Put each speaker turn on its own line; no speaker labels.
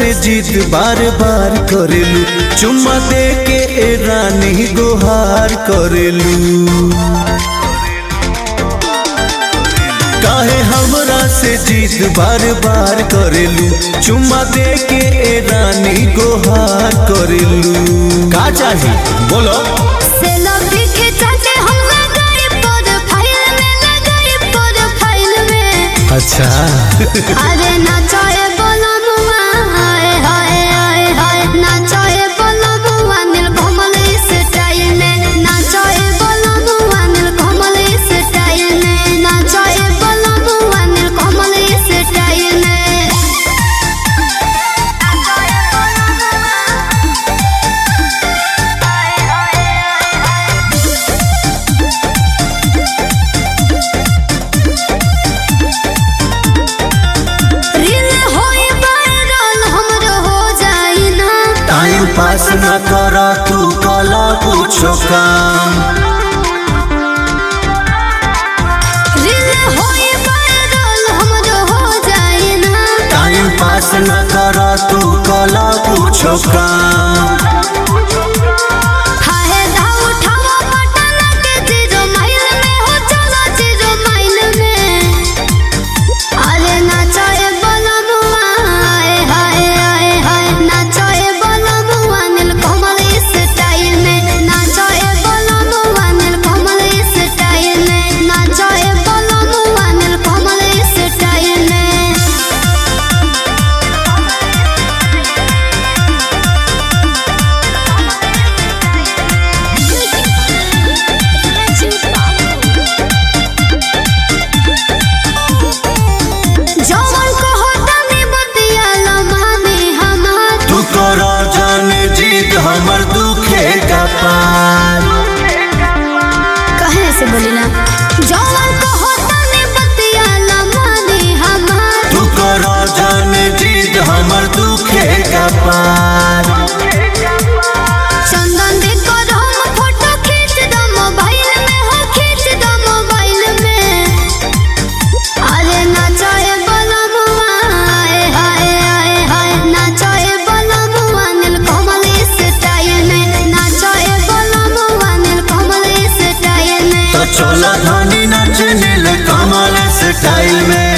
से जीत बार बार करेलू, चुम्मा दे के ए रानी गुहार करेलू। काहे हमरा से जीत बार बार करेलू, चुम्मा दे के ए रानी गुहार करेलू। का चाही बोलो। अच्छा
अरे नाचोए बोलो मुआ, हाय हाय हाय हाय नाचोए बोलो मुआ नीलकमल स्टाइल में, नाचोए बोलो मुआ नीलकमल स्टाइल में, नाचोए बोलो मुआ नीलकमल स्टाइल में।
पास न कर तू कला पूछो काम, टाइम पास न कर तू कला पूछो काम। हमर दुखे का पार
कहे से बोलिला जवान को होता ने बतिया लमाने हमार,
तू करो जाने जीत हमर दुखे का पार।
चंदन दे कर हम फोटो खींच दो मोबाइल में, हो खींच दो मोबाइल में। अरे नाचोए बोलो मुआ, हाय हाय हाय हाय नाचोए बोलो मुआ नीलकमल स्टाइल में, नाचोए बोलो मुआ नीलकमल स्टाइल में।
तो चलो धनी नाच नीलकमल स्टाइल में।